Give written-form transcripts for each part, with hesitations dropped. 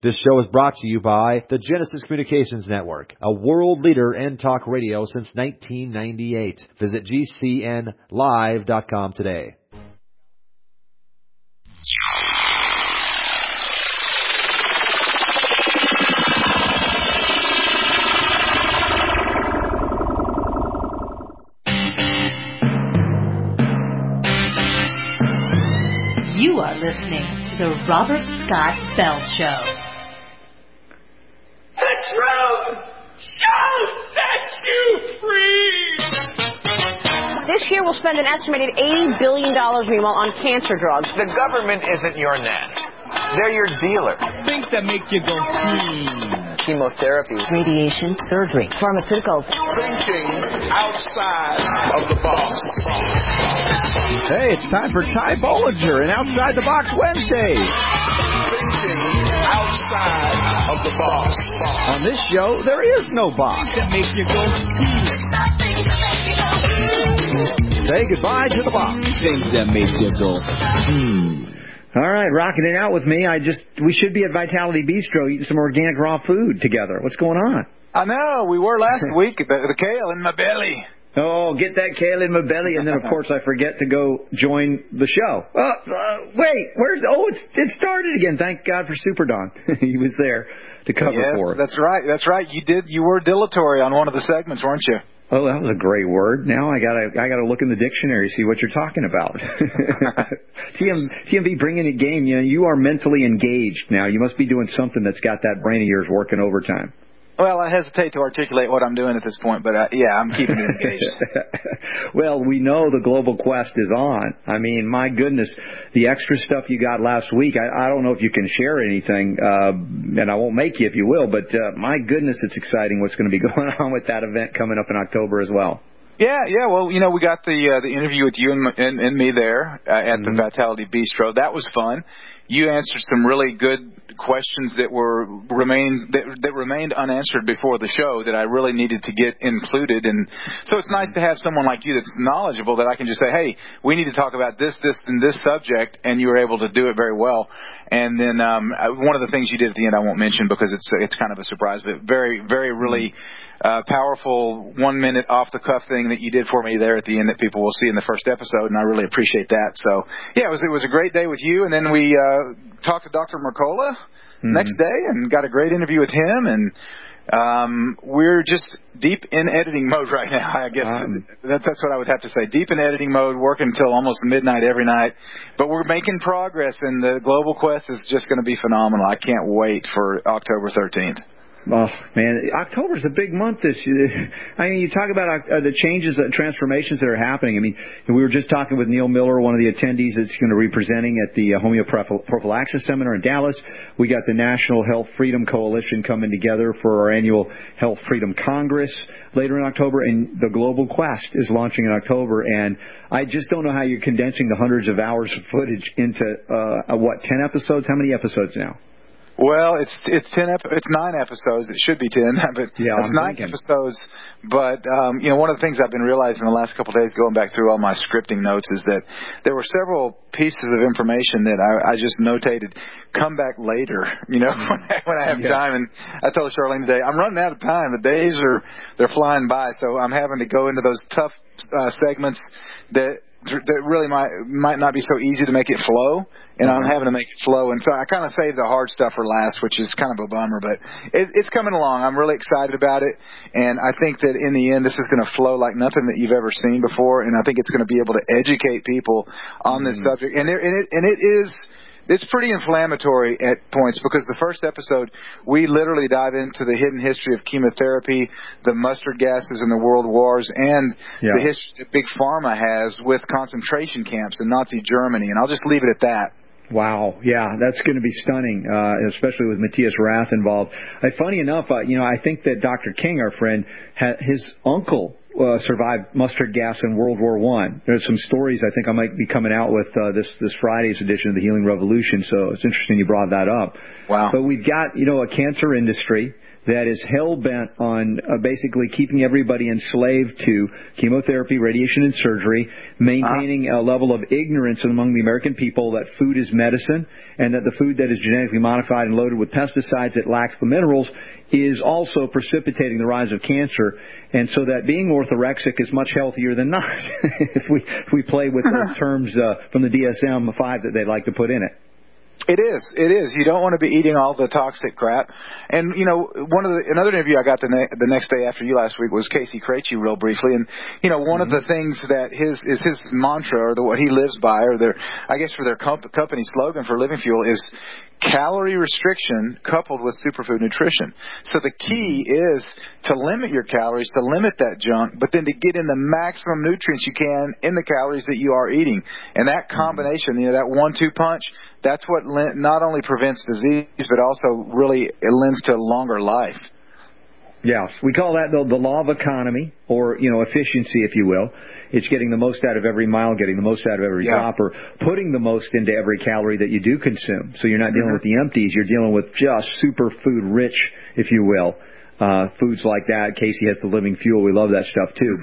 This show is brought to you by the Genesis Communications Network, a world leader in talk radio since 1998. Visit GCNlive.com today. You are listening to the Robert Scott Bell Show. The truth shall set you free. This year we'll spend an estimated $80 billion, meanwhile, on cancer drugs. The government isn't your net. They're your dealer. Things that make you go, Chemotherapy. Radiation, surgery, pharmaceuticals. Thinking outside of the box. Hey, it's time for Ty Bollinger and Outside the Box Wednesday. Thinking outside of the box. On this show, there is no box. That make you go, Say goodbye to the box. Things that make you go, All right, rocking it out with me. We should be at Vitality Bistro eating some organic raw food together. What's going on? I know. We were last week. The kale in my belly. Oh, get that kale in my belly, and then, of course, I forget to go join the show. Wait, it started again. Thank God for Super Don. He was there to cover for it. That's right. That's right. You were dilatory on one of the segments, weren't you? Oh, that was a great word. Now I gotta look in the dictionary, see what you're talking about. TMV bringing a game. You are mentally engaged now. You must be doing something that's got that brain of yours working overtime. Well, I hesitate to articulate what I'm doing at this point, but yeah, I'm keeping you engaged. Well, we know the Global Quest is on. I mean, my goodness, the extra stuff you got last week, I don't know if you can share anything, and I won't make you if you will, but my goodness, it's exciting what's going to be going on with that event coming up in October as well. Yeah. Well, we got the interview with you and me there at the Vitality Bistro. That was fun. You answered some really good questions that remained unanswered before the show that I really needed to get included. And so it's nice to have someone like you that's knowledgeable that I can just say, hey, we need to talk about this, and this subject, and you were able to do it very well. And then one of the things you did at the end I won't mention because it's kind of a surprise, but very, very really powerful 1 minute off the cuff thing that you did for me there at the end that people will see in the first episode, and I really appreciate that. So yeah, it was a great day with you, and then we talked to Dr. Mercola next day and got a great interview with him, and we're just deep in editing mode right now. I guess that's what I would have to say. Deep in editing mode, working until almost midnight every night, but we're making progress, and the Global Quest is just going to be phenomenal. I can't wait for October 13th. Oh, man, October's a big month this year. I mean, you talk about the changes, transformations that are happening. I mean, we were just talking with Neil Miller, one of the attendees that's going to be presenting at the Homeoprophylaxis Seminar in Dallas. We got the National Health Freedom Coalition coming together for our annual Health Freedom Congress later in October, and the Global Quest is launching in October. And I just don't know how you're condensing the hundreds of hours of footage into, 10 episodes? How many episodes now? Well, it's 9 episodes. It should be 10, but yeah, it's 9 episodes. But one of the things I've been realizing in the last couple of days, going back through all my scripting notes, is that there were several pieces of information that I just notated. Come back later, when I have time. And I told Charlene today, I'm running out of time. The days they're flying by, so I'm having to go into those tough segments that really might not be so easy to make it flow, and I'm having to make it flow. And so I kind of saved the hard stuff for last, which is kind of a bummer, but it's coming along. I'm really excited about it, and I think that in the end, this is going to flow like nothing that you've ever seen before, and I think it's going to be able to educate people on this subject. And it is. It's pretty inflammatory at points because the first episode, we literally dive into the hidden history of chemotherapy, the mustard gases in the world wars, and the history that Big Pharma has with concentration camps in Nazi Germany. And I'll just leave it at that. Wow. Yeah, that's going to be stunning, especially with Matthias Rath involved. Funny enough, I think that Dr. King, our friend, his uncle survived mustard gas in World War I. There's some stories I think I might be coming out with this Friday's edition of the Healing Revolution, so it's interesting you brought that up. Wow. But we've got, a cancer industry that is hell-bent on basically keeping everybody enslaved to chemotherapy, radiation, and surgery, maintaining a level of ignorance among the American people that food is medicine, and that the food that is genetically modified and loaded with pesticides that lacks the minerals is also precipitating the rise of cancer, and so that being orthorexic is much healthier than not, if we play with those terms from the DSM-5 that they like to put in it. It is. You don't want to be eating all the toxic crap. And, another interview I got the next day after you last week was Casey Krejci real briefly. And, one of the things that his mantra, or what he lives by, or for their company slogan for Living Fuel is calorie restriction coupled with superfood nutrition. So the key is to limit your calories, to limit that junk, but then to get in the maximum nutrients you can in the calories that you are eating. And that combination, that 1-2 punch, that's what not only prevents disease, but also really it lends to a longer life. Yes, we call that the law of economy, or efficiency, if you will. It's getting the most out of every mile, getting the most out of every drop, or putting the most into every calorie that you do consume. So you're not dealing with the empties; you're dealing with just superfood rich, if you will, foods like that. Casey has the Living Fuel; we love that stuff too.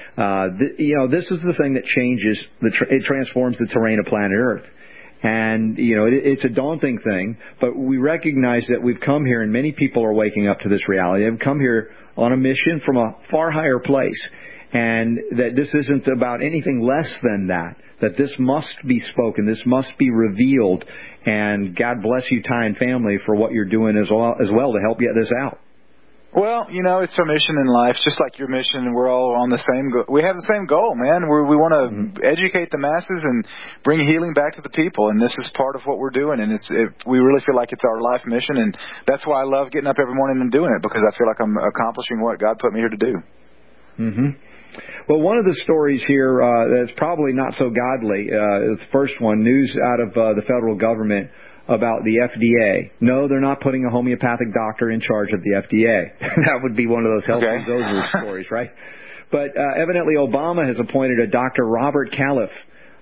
But this is the thing that changes it transforms the terrain of planet Earth. And, it's a daunting thing, but we recognize that we've come here, and many people are waking up to this reality. They've come here on a mission from a far higher place, and that this isn't about anything less than that this must be spoken, this must be revealed, and God bless you, Ty and family, for what you're doing as well to help get this out. Well, it's our mission in life, just like your mission, and we're all on the same we have the same goal, man. We want to educate the masses and bring healing back to the people, and this is part of what we're doing, and we really feel like it's our life mission, and that's why I love getting up every morning and doing it, because I feel like I'm accomplishing what God put me here to do. Well, one of the stories here that's probably not so godly, the first one, news out of the federal government about the FDA. No, they're not putting a homeopathic doctor in charge of the FDA. That would be one of those health and those stories, right? But evidently Obama has appointed a Dr. Robert Califf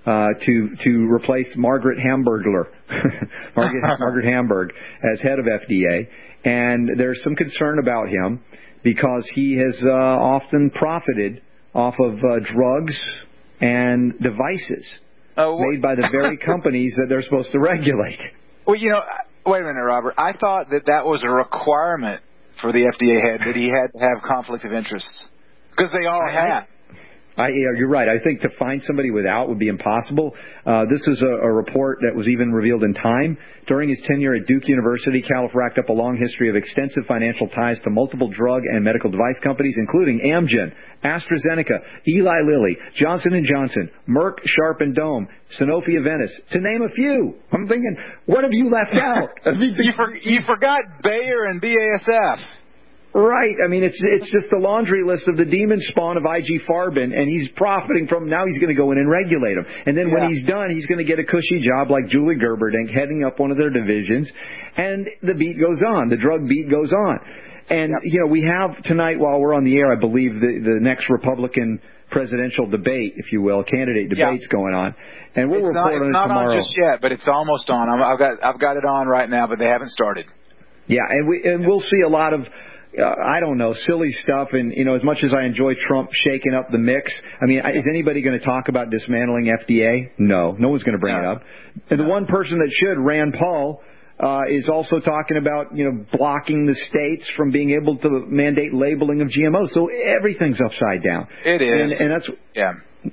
to replace Margaret Hamburglar, Margaret Hamburg, as head of FDA. And there's some concern about him because he has often profited off of drugs and devices made by the very companies that they're supposed to regulate. Well, wait a minute, Robert. I thought that was a requirement for the FDA head, that he had to have conflict of interest. Because they all have. You're right. I think to find somebody without would be impossible. This is a report that was even revealed in Time. During his tenure at Duke University, Califf racked up a long history of extensive financial ties to multiple drug and medical device companies, including Amgen, AstraZeneca, Eli Lilly, Johnson & Johnson, Merck, Sharp & Dohme, Sanofi Aventis, to name a few. I'm thinking, what have you left out? You forgot Bayer and BASF. Right. I mean, it's just the laundry list of the demon spawn of IG Farben, and he's profiting from. Now he's going to go in and regulate them. And then when he's done, he's going to get a cushy job like Julie Gerberding heading up one of their divisions, and the beat goes on. The drug beat goes on. And, we have tonight, while we're on the air, I believe, the next Republican presidential debate, if you will, candidate debates going on. And we'll report on it tomorrow. It's not on just yet, but it's almost on. I've got it on right now, but they haven't started. Yeah, and we'll see a lot of I don't know, silly stuff. And, as much as I enjoy Trump shaking up the mix, I mean, is anybody going to talk about dismantling FDA? No one's going to bring it up. And the one person that should, Rand Paul, is also talking about, blocking the states from being able to mandate labeling of GMOs. So everything's upside down. It is. And that's...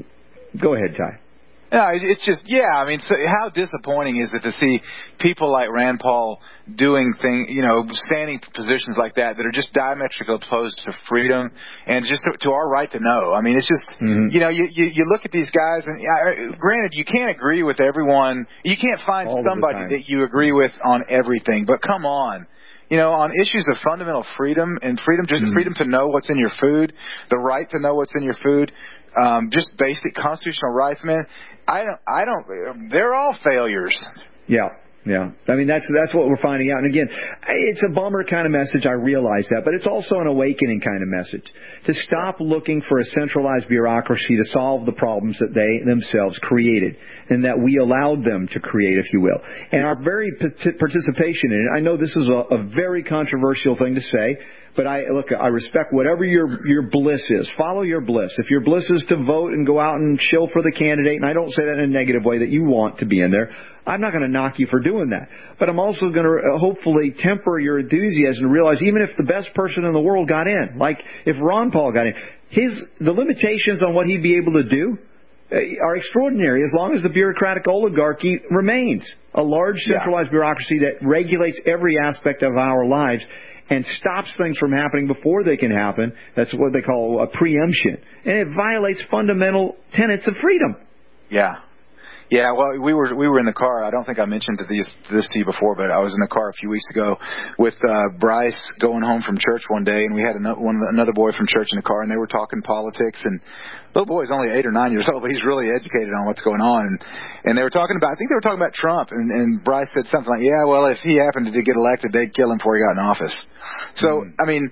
Go ahead, Ty. No, it's just, I mean, so how disappointing is it to see people like Rand Paul doing things, standing positions like that are just diametrically opposed to freedom and just to our right to know. I mean, it's just, you look at these guys, and granted, you can't agree with everyone. You can't find somebody that you agree with on everything, but come on. On issues of fundamental freedom and freedom to know what's in your food, the right to know what's in your food, just basic constitutional rights, man. I don't. They're all failures. Yeah. Yeah. I mean, that's what we're finding out. And again, it's a bummer kind of message. I realize that. But it's also an awakening kind of message. To stop looking for a centralized bureaucracy to solve the problems that they themselves created and that we allowed them to create, if you will. And our very participation in it, I know this is a very controversial thing to say, but I respect whatever your bliss is. Follow your bliss. If your bliss is to vote and go out and shill for the candidate, and I don't say that in a negative way that you want to be in there, I'm not going to knock you for doing that. But I'm also going to hopefully temper your enthusiasm to realize even if the best person in the world got in, like if Ron Paul got in, the limitations on what he'd be able to do are extraordinary as long as the bureaucratic oligarchy remains. A large centralized bureaucracy that regulates every aspect of our lives and stops things from happening before they can happen. That's what they call a preemption. And it violates fundamental tenets of freedom. Yeah. Yeah, well, we were in the car. I don't think I mentioned this to you before, but I was in the car a few weeks ago with Bryce going home from church one day, and we had another boy from church in the car, and they were talking politics. And the little boy's only 8 or 9 years old, but he's really educated on what's going on. And they were talking about, I think they were talking about Trump, and Bryce said something like, yeah, well, if he happened to get elected, they'd kill him before he got in office. So, I mean,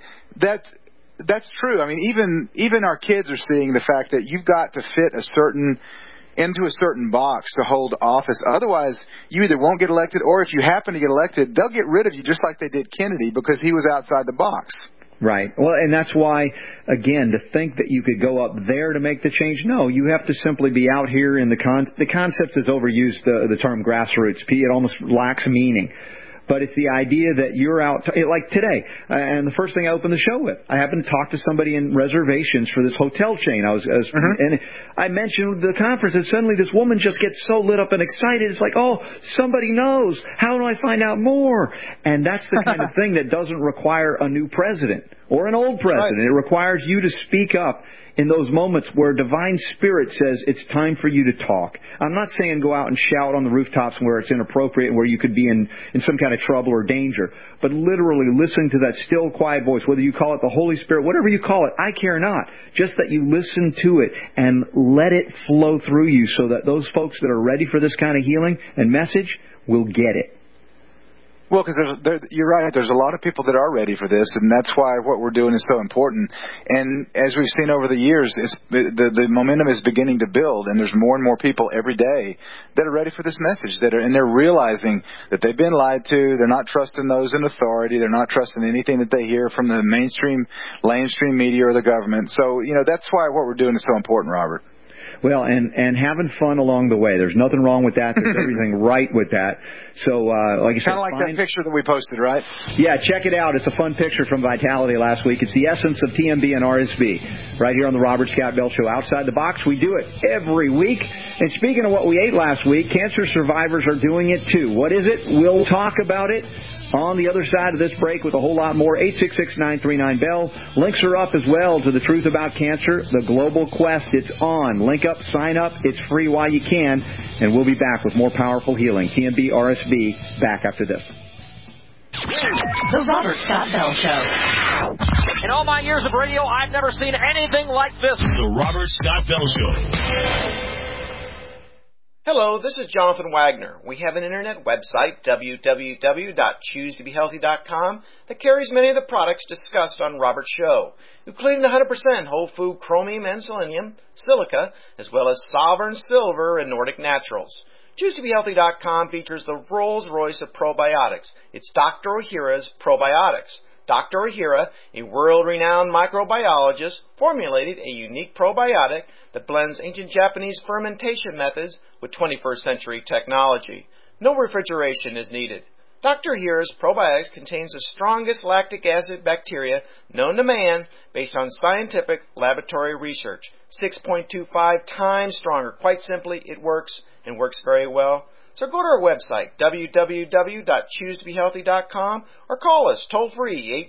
that's true. I mean, even our kids are seeing the fact that you've got to fit into a certain box to hold office. Otherwise, you either won't get elected, or if you happen to get elected, they'll get rid of you just like they did Kennedy because he was outside the box. Right. Well, and that's why, again, to think that you could go up there to make the change, no, you have to simply be out here in the concept is overused, the term grassroots. It almost lacks meaning. But it's the idea that you're out, like today, and the first thing I opened the show with, I happened to talk to somebody in reservations for this hotel chain. And I mentioned the conference, and suddenly this woman just gets so lit up and excited. It's like, oh, somebody knows. How do I find out more? And that's the kind of thing that doesn't require a new president or an old president. Right. It requires you to speak up in those moments where divine spirit says it's time for you to talk. I'm not saying go out and shout on the rooftops where it's inappropriate, where you could be in some kind of trouble or danger, but literally listening to that still, quiet voice, whether you call it the Holy Spirit, whatever you call it, I care not. Just that you listen to it and let it flow through you so that those folks that are ready for this kind of healing and message will get it. Well, because you're right. There's a lot of people that are ready for this, and that's why what we're doing is so important. And as we've seen over the years, the momentum is beginning to build, and there's more and more people every day that are ready for this message. And they're realizing that they've been lied to. They're not trusting those in authority. They're not trusting anything that they hear from the mainstream media or the government. So, that's why what we're doing is so important, Robert. Well, and having fun along the way. There's nothing wrong with that. There's everything right with that. So, like I said, kind of like that picture that we posted, right? Yeah, check it out. It's a fun picture from Vitality last week. It's the essence of TMB and RSB right here on the Robert Scott Bell Show. Outside the box, we do it every week. And speaking of what we ate last week, cancer survivors are doing it too. What is it? We'll talk about it on the other side of this break with a whole lot more. 866-939-BELL. Links are up as well to the Truth About Cancer, the Global Quest. It's on. Link up, sign up. It's free while you can. And we'll be back with more powerful healing. TMB, RSB, back after this. The Robert Scott Bell Show. In all my years of radio, I've never seen anything like this. The Robert Scott Bell Show. Hello, this is Jonathan Wagner. We have an internet website, www.choosetobehealthy.com, that carries many of the products discussed on Robert's show, including 100% whole food chromium and selenium, silica, as well as Sovereign Silver and Nordic Naturals. ChooseToBeHealthy.com features the Rolls-Royce of probiotics. It's Dr. Ohhira's Probiotics. Dr. Ohhira, a world-renowned microbiologist, formulated a unique probiotic that blends ancient Japanese fermentation methods with 21st century technology. No refrigeration is needed. Dr. Ohhira's probiotics contains the strongest lactic acid bacteria known to man based on scientific laboratory research. 6.25 times stronger. Quite simply, it works and works very well. So go to our website, www.choosetobehealthy.com, or call us toll-free,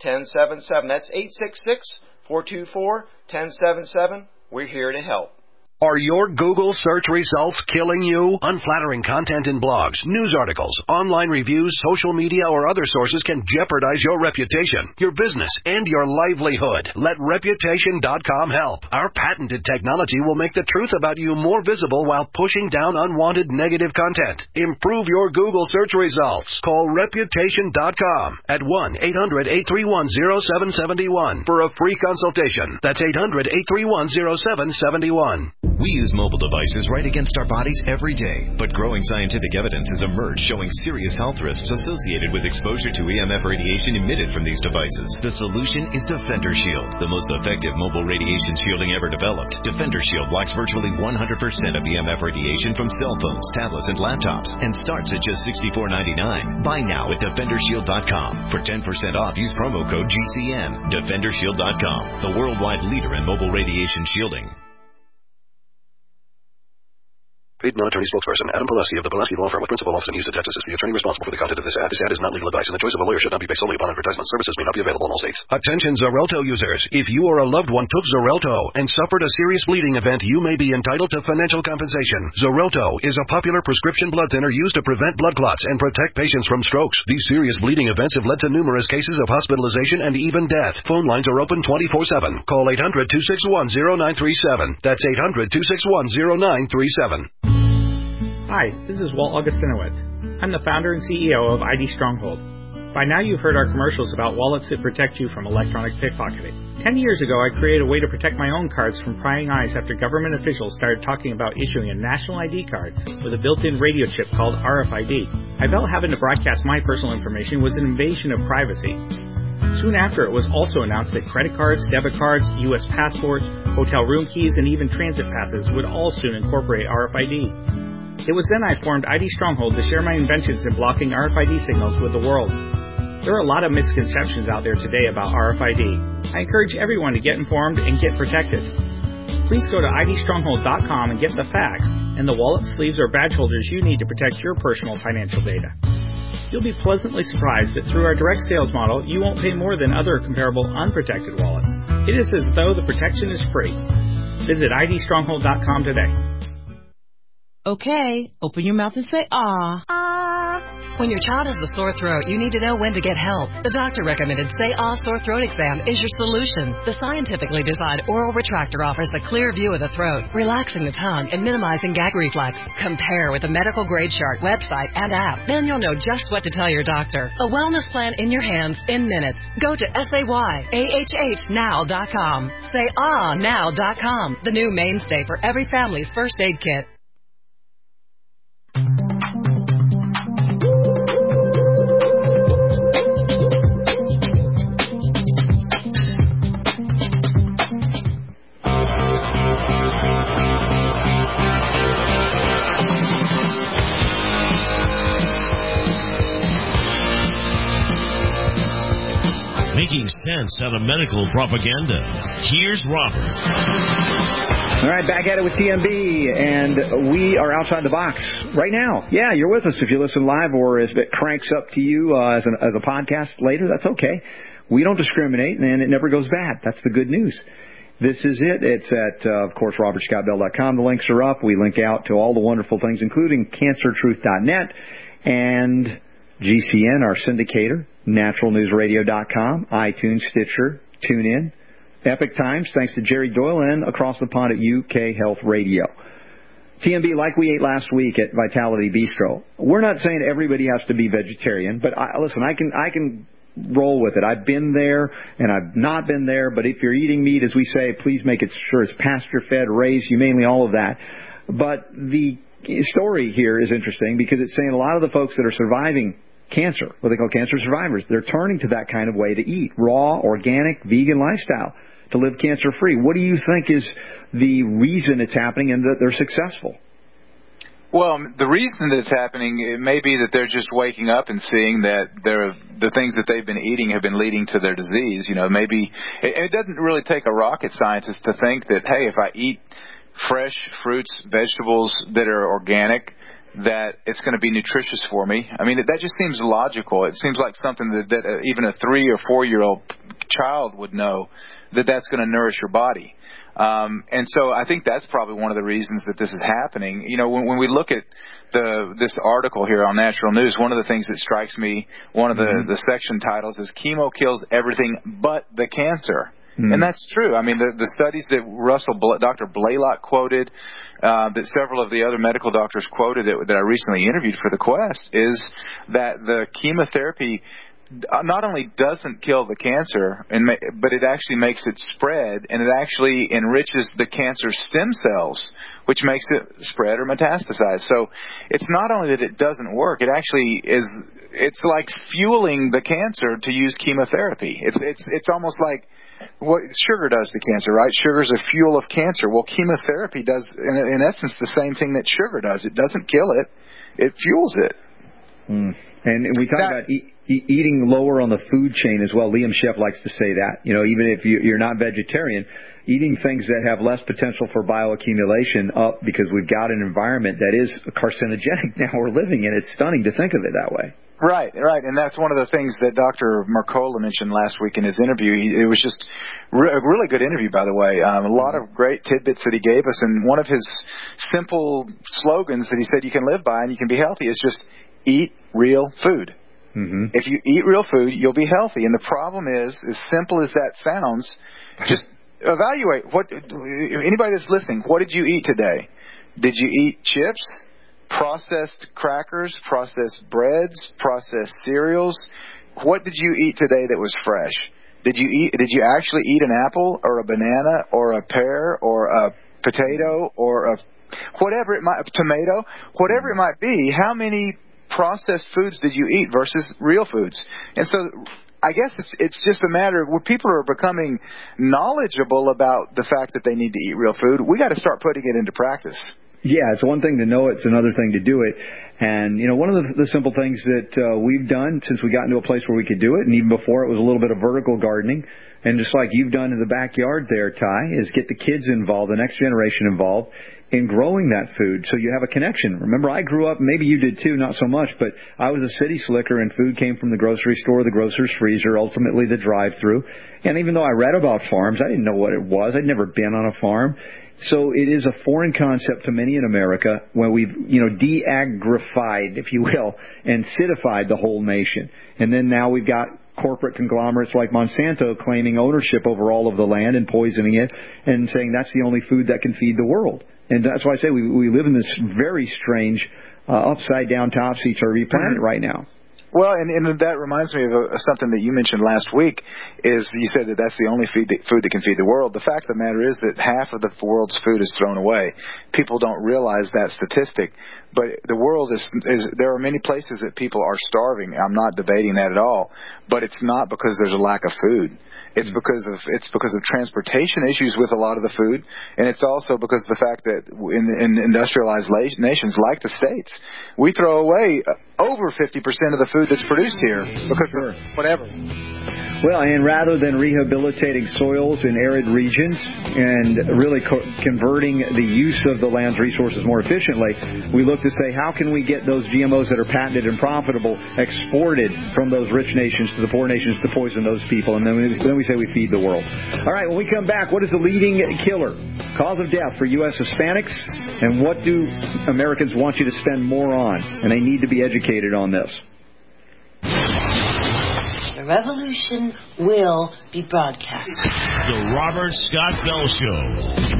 866-424-1077. That's 866-424-1077. We're here to help. Are your Google search results killing you? Unflattering content in blogs, news articles, online reviews, social media, or other sources can jeopardize your reputation, your business, and your livelihood. Let Reputation.com help. Our patented technology will make the truth about you more visible while pushing down unwanted negative content. Improve your Google search results. Call Reputation.com at 1-800-831-0771 for a free consultation. That's 800-831-0771. We use mobile devices right against our bodies every day, but growing scientific evidence has emerged showing serious health risks associated with exposure to EMF radiation emitted from these devices. The solution is Defender Shield, the most effective mobile radiation shielding ever developed. Defender Shield blocks virtually 100% of EMF radiation from cell phones, tablets, and laptops, and starts at just $64.99. Buy now at DefenderShield.com. For 10% off, use promo code GCN. DefenderShield.com, the worldwide leader in mobile radiation shielding. Paid non-attorney spokesperson Adam Pileski of the Pileski Law Firm with principal office in Houston, Texas is the attorney responsible for the content of this ad. This ad is not legal advice, and the choice of a lawyer should not be based solely upon advertisement. Services may not be available in all states. Attention Xarelto users. If you or a loved one took Xarelto and suffered a serious bleeding event, you may be entitled to financial compensation. Xarelto is a popular prescription blood thinner used to prevent blood clots and protect patients from strokes. These serious bleeding events have led to numerous cases of hospitalization and even death. Phone lines are open 24/7. Call 800-261-0937. That's 800-261-0937. Hi, this is Walt Augustinowicz. I'm the founder and CEO of ID Stronghold. By now you've heard our commercials about wallets that protect you from electronic pickpocketing. 10 years ago I created a way to protect my own cards from prying eyes after government officials started talking about issuing a national ID card with a built-in radio chip called RFID. I felt having to broadcast my personal information was an invasion of privacy. Soon after, it was also announced that credit cards, debit cards, U.S. passports, hotel room keys, and even transit passes would all soon incorporate RFID. It was then I formed ID Stronghold to share my inventions in blocking RFID signals with the world. There are a lot of misconceptions out there today about RFID. I encourage everyone to get informed and get protected. Please go to idstronghold.com and get the facts and the wallet, sleeves, or badge holders you need to protect your personal financial data. You'll be pleasantly surprised that through our direct sales model, you won't pay more than other comparable unprotected wallets. It is as though the protection is free. Visit idstronghold.com today. Okay, open your mouth and say, ah. Ah. When your child has a sore throat, you need to know when to get help. The doctor recommended Say Ah Sore Throat Exam is your solution. The scientifically designed oral retractor offers a clear view of the throat, relaxing the tongue and minimizing gag reflex. Compare with the medical grade chart, website, and app. Then you'll know just what to tell your doctor. A wellness plan in your hands in minutes. Go to SayAHHnow.com. SayAhNow.com, the new mainstay for every family's first aid kit. Making sense out of medical propaganda. Here's Robert. All right, back at it with TMB, and we are outside the box right now. Yeah, you're with us if you listen live, or if it cranks up to you as a podcast later, that's okay. We don't discriminate, and it never goes bad. That's the good news. This is it. It's at, of course, robertscottbell.com. The links are up. We link out to all the wonderful things, including cancertruth.net and GCN, our syndicator, naturalnewsradio.com, iTunes, Stitcher, TuneIn, Epic Times, thanks to Jerry Doyle, and across the pond at UK Health Radio. TMB, like we ate last week at Vitality Bistro, we're not saying everybody has to be vegetarian, but listen, I can roll with it. I've been there, and I've not been there, but if you're eating meat, as we say, please make it sure it's pasture-fed, raised, humanely, all of that. But the story here is interesting because it's saying a lot of the folks that are surviving cancer, what they call cancer survivors, they're turning to that kind of way to eat, raw, organic, vegan lifestyle to live cancer-free. What do you think is the reason it's happening and that they're successful? Well, the reason that it's happening, it may be that they're just waking up and seeing that the things that they've been eating have been leading to their disease. You know, maybe it doesn't really take a rocket scientist to think that, hey, if I eat fresh fruits, vegetables that are organic, that it's going to be nutritious for me. I mean, that just seems logical. It seems like something that even a 3 or 4 year old child would know that that's going to nourish your body. And so I think that's probably one of the reasons that this is happening. You know, when we look at this article here on Natural News, one of the things that strikes me, one of the section titles is "Chemo Kills Everything But the Cancer." And that's true. I mean, the studies that Dr. Blaylock quoted, that several of the other medical doctors quoted that I recently interviewed for the Quest, is that the chemotherapy not only doesn't kill the cancer, but it actually makes it spread, and it actually enriches the cancer stem cells, which makes it spread or metastasize. So it's not only that it doesn't work, it actually is. It's like fueling the cancer to use chemotherapy. It's almost like what sugar does to cancer, right? Sugar is a fuel of cancer. Well, chemotherapy does, in essence, the same thing that sugar does. It doesn't kill it; it fuels it. And we talk about eating lower on the food chain as well. Liam Sheff likes to say that. You know, even if you're not vegetarian, eating things that have less potential for bioaccumulation up, because we've got an environment that is carcinogenic now we're living in. It's stunning to think of it that way. Right. And that's one of the things that Dr. Mercola mentioned last week in his interview. It was just a really good interview, by the way. A lot of great tidbits that he gave us. And one of his simple slogans that he said you can live by and you can be healthy is just eat real food. If you eat real food, you'll be healthy. And the problem is, as simple as that sounds, just evaluate. Anybody that's listening, what did you eat today? Did you eat chips? Processed crackers, processed breads, processed cereals? What did you eat today that was fresh? Did you actually eat an apple or a banana or a pear or a potato or a tomato, whatever it might be? How many processed foods did you eat versus real foods? And so I guess it's just a matter of where people are becoming knowledgeable about the fact that they need to eat real food. We got to start putting it into practice. Yeah, it's one thing to know it, it's another thing to do it. And, you know, one of the simple things that we've done since we got into a place where we could do it, and even before it was a little bit of vertical gardening, and just like you've done in the backyard there, Ty, is get the kids involved, the next generation involved in growing that food so you have a connection. Remember, I grew up, maybe you did too, not so much, but I was a city slicker and food came from the grocery store, the grocer's freezer, ultimately the drive-thru. And even though I read about farms, I didn't know what it was. I'd never been on a farm. So it is a foreign concept to many in America when we've, de-agrified, if you will, and citified the whole nation. And then now we've got corporate conglomerates like Monsanto claiming ownership over all of the land and poisoning it and saying that's the only food that can feed the world. And that's why I say we live in this very strange, upside-down, topsy-turvy planet right now. Well, and that reminds me of something that you mentioned last week, is you said that that's the only food that can feed the world. The fact of the matter is that half of the world's food is thrown away. People don't realize that statistic. But the world is there are many places that people are starving. I'm not debating that at all. But it's not because there's a lack of food. It's because of transportation issues with a lot of the food, and it's also because of the fact that in industrialized nations like the States, we throw away over 50% of the food that's produced here because of whatever. Well, and rather than rehabilitating soils in arid regions and really converting the use of the land's resources more efficiently, we look to say, how can we get those GMOs that are patented and profitable exported from those rich nations to the poor nations to poison those people? And then we say we feed the world. All right, when we come back, what is the leading killer, cause of death for U.S. Hispanics? And what do Americans want you to spend more on? And they need to be educated on this. The revolution will be broadcast. The Robert Scott Bell Show.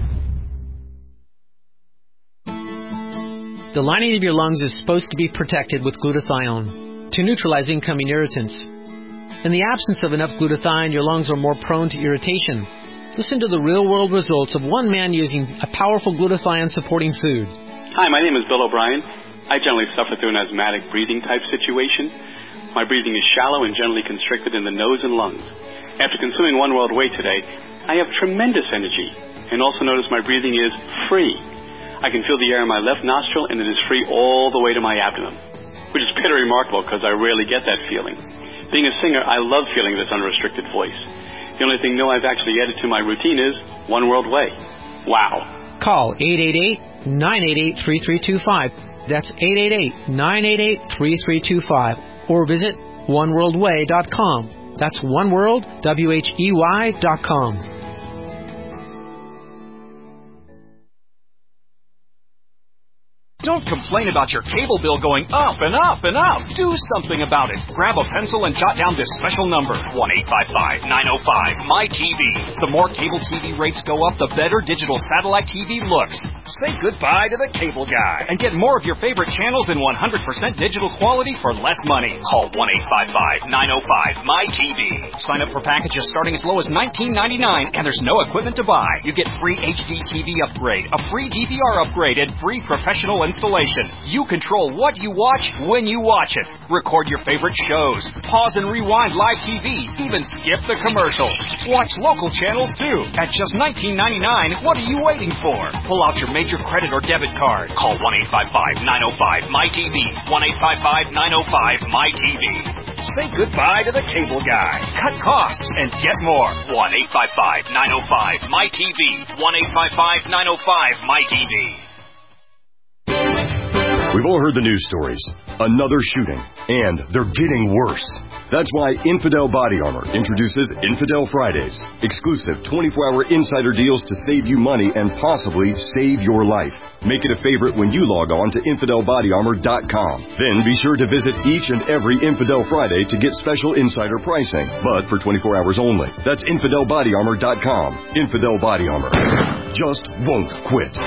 The lining of your lungs is supposed to be protected with glutathione to neutralize incoming irritants. In the absence of enough glutathione, your lungs are more prone to irritation. Listen to the real-world results of one man using a powerful glutathione-supporting food. Hi, my name is Bill O'Brien. I generally suffer through an asthmatic breathing type situation. My breathing is shallow and generally constricted in the nose and lungs. After consuming One World Whey today, I have tremendous energy and also notice my breathing is free. I can feel the air in my left nostril and it is free all the way to my abdomen, which is pretty remarkable because I rarely get that feeling. Being a singer, I love feeling this unrestricted voice. The only thing new I've actually added to my routine is One World Whey. Wow. Call 888-988-3325. That's 888-988-3325. Or visit oneworldwhey.com. That's oneworld, WHEY.com. Don't complain about your cable bill going up and up and up. Do something about it. Grab a pencil and jot down this special number, 1-855-905-MY-TV. The more cable TV rates go up, the better digital satellite TV looks. Say goodbye to the cable guy and get more of your favorite channels in 100% digital quality for less money. Call 1-855-905-MY-TV. Sign up for packages starting as low as $19.99, and there's no equipment to buy. You get free HD TV upgrade, a free DVR upgrade, and free professional installation. You control what you watch when you watch it. Record your favorite shows. Pause and rewind live TV. Even skip the commercials. Watch local channels too. At just $19.99, what are you waiting for? Pull out your major credit or debit card. Call 1-855-905-MY-TV. 1-855-905-MY-TV. Say goodbye to the cable guy. Cut costs and get more. 1-855-905-MY-TV. 1-855-905-MY-TV. We've all heard the news stories. Another shooting. And they're getting worse. That's why Infidel Body Armor introduces Infidel Fridays. Exclusive 24-hour insider deals to save you money and possibly save your life. Make it a favorite when you log on to InfidelBodyArmor.com. Then be sure to visit each and every Infidel Friday to get special insider pricing, but for 24 hours only. That's InfidelBodyArmor.com. Infidel Body Armor. Just won't quit.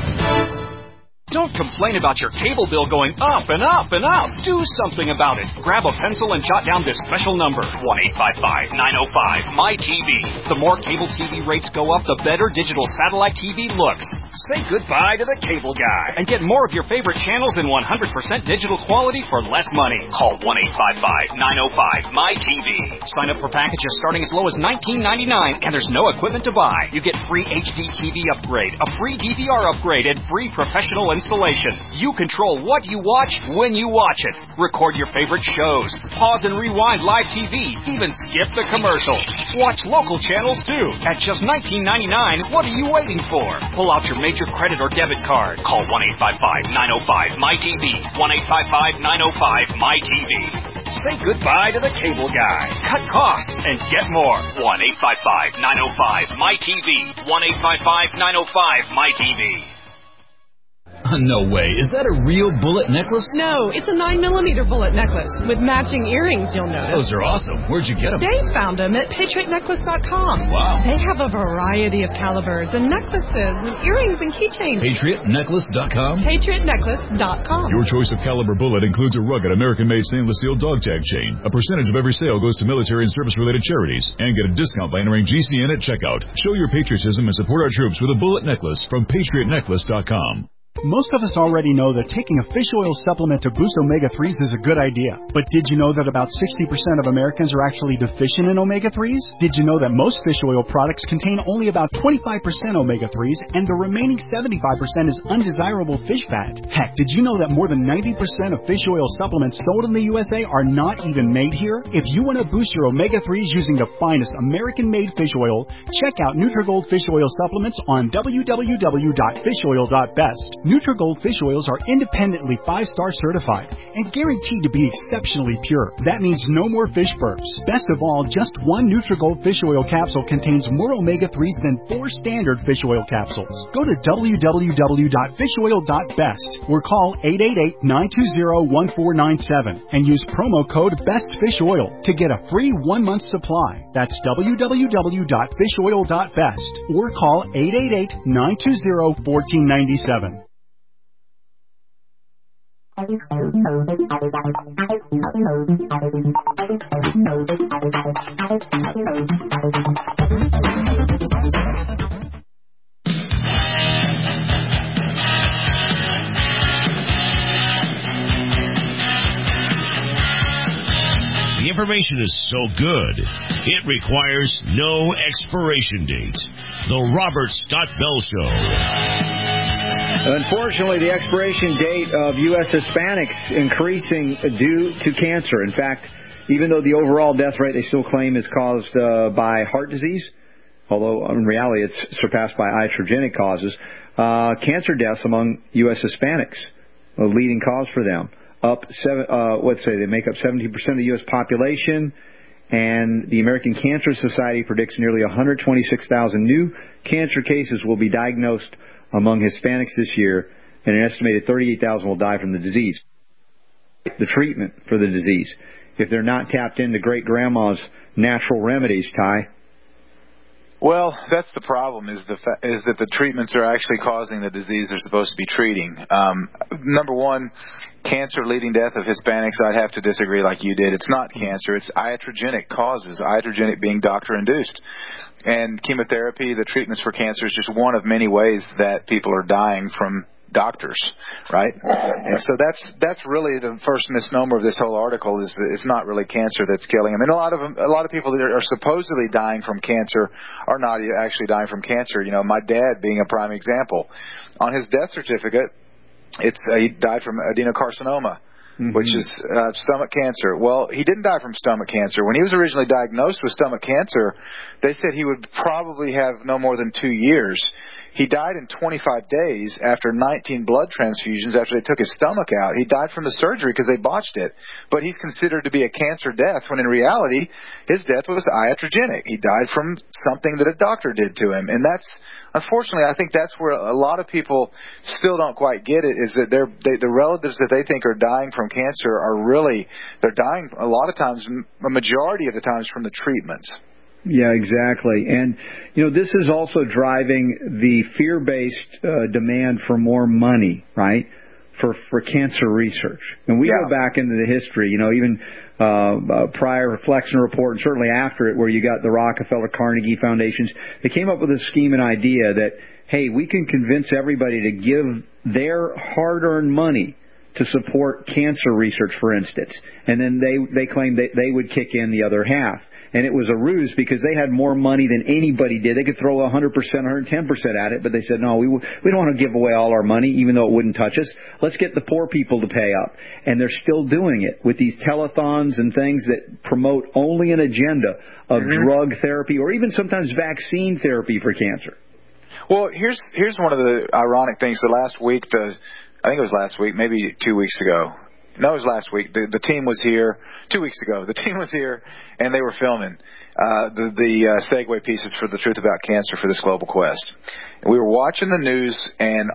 Don't complain about your cable bill going up and up and up. Do something about it. Grab a pencil and jot down this special number, 1-855-905-MY-TV. The more cable TV rates go up, the better digital satellite TV looks. Say goodbye to the cable guy and get more of your favorite channels in 100% digital quality for less money. Call 1-855-905-MY-TV. Sign up for packages starting as low as $19.99, and there's no equipment to buy. You get free HD TV upgrade, a free DVR upgrade, and free professional installation. You control what you watch when you watch it. Record your favorite shows. Pause and rewind live TV. Even skip the commercials. Watch local channels too. At just $19.99, what are you waiting for? Pull out your major credit or debit card. Call 1-855-905-MY-TV. 1-855-905-MY-TV. Say goodbye to the cable guy. Cut costs and get more. 1-855-905-MY-TV. 1-855-905-MY-TV. No way. Is that a real bullet necklace? No, it's a 9mm bullet necklace with matching earrings, you'll notice. Those are awesome. Where'd you get them? Dave found them at PatriotNecklace.com. Wow. They have a variety of calibers and necklaces and earrings and keychains. PatriotNecklace.com? PatriotNecklace.com. Your choice of caliber bullet includes a rugged American-made stainless steel dog tag chain. A percentage of every sale goes to military and service-related charities. And get a discount by entering GCN at checkout. Show your patriotism and support our troops with a bullet necklace from PatriotNecklace.com. Most of us already know that taking a fish oil supplement to boost omega-3s is a good idea. But did you know that about 60% of Americans are actually deficient in omega-3s? Did you know that most fish oil products contain only about 25% omega-3s and the remaining 75% is undesirable fish fat? Heck, did you know that more than 90% of fish oil supplements sold in the USA are not even made here? If you want to boost your omega-3s using the finest American-made fish oil, check out Nutrigold Fish Oil Supplements on www.fishoil.best. Nutrigold fish oils are independently 5-star certified and guaranteed to be exceptionally pure. That means no more fish burps. Best of all, just one Nutrigold fish oil capsule contains more omega-3s than 4 standard fish oil capsules. Go to www.fishoil.best or call 888-920-1497 and use promo code BESTFISHOIL to get a free 1-month supply. That's www.fishoil.best or call 888-920-1497. The information is so good, it requires no expiration date. The Robert Scott Bell Show. Unfortunately, the expiration date of U.S. Hispanics increasing due to cancer. In fact, even though the overall death rate they still claim is caused by heart disease, although in reality it's surpassed by iatrogenic causes, cancer deaths among U.S. Hispanics, a leading cause for them, they make up 17% of the U.S. population, and the American Cancer Society predicts nearly 126,000 new cancer cases will be diagnosed among Hispanics this year. and an estimated 38,000 will die from the disease. The treatment for the disease, if they're not tapped into great-grandma's natural remedies, Ty. Well, that's the problem, is that the treatments are actually causing the disease they're supposed to be treating. Number one, cancer leading death of Hispanics, I'd have to disagree like you did. It's not cancer. It's iatrogenic causes, iatrogenic being doctor-induced. And chemotherapy, the treatments for cancer, is just one of many ways that people are dying from doctors, right? And so that's really the first misnomer of this whole article, is that it's not really cancer that's killing them. And a lot of people that are supposedly dying from cancer are not actually dying from cancer. You know, my dad being a prime example. On his death certificate, he died from adenocarcinoma, which is stomach cancer. Well, he didn't die from stomach cancer. When he was originally diagnosed with stomach cancer, they said he would probably have no more than 2 years. He died in 25 days after 19 blood transfusions after they took his stomach out. He died from the surgery because they botched it. But he's considered to be a cancer death when in reality his death was iatrogenic. He died from something that a doctor did to him. And that's, unfortunately, I think that's where a lot of people still don't quite get it, is that the relatives that they think are dying from cancer are really, they're dying a lot of times, a majority of the times, from the treatments. Yeah, exactly. And, this is also driving the fear-based demand for more money, right, for cancer research. And we go back into the history, even prior Flexner Report, and certainly after it, where you got the Rockefeller Carnegie Foundations. They came up with a scheme and idea that, hey, we can convince everybody to give their hard-earned money to support cancer research, for instance. And then they claimed that they would kick in the other half. And it was a ruse because they had more money than anybody did. They could throw 100%, 110% at it, but they said, no, we don't want to give away all our money, even though it wouldn't touch us. Let's get the poor people to pay up. And they're still doing it with these telethons and things that promote only an agenda of drug therapy or even sometimes vaccine therapy for cancer. Well, here's one of the ironic things. I think it was last week, maybe 2 weeks ago. No, it was last week. The team was here 2 weeks ago. The team was here, and they were filming the segue pieces for The Truth About Cancer for this Global Quest. And we were watching the news, and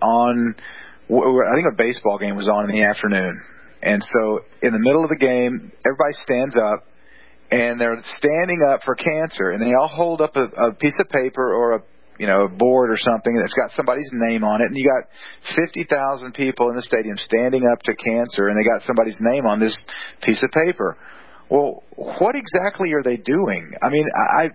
I think a baseball game was on in the afternoon. And so in the middle of the game, everybody stands up, and they're standing up for cancer, and they all hold up a piece of paper or a board or something that's got somebody's name on it, and you got 50,000 people in the stadium standing up to cancer, and they got somebody's name on this piece of paper. Well, what exactly are they doing? I mean,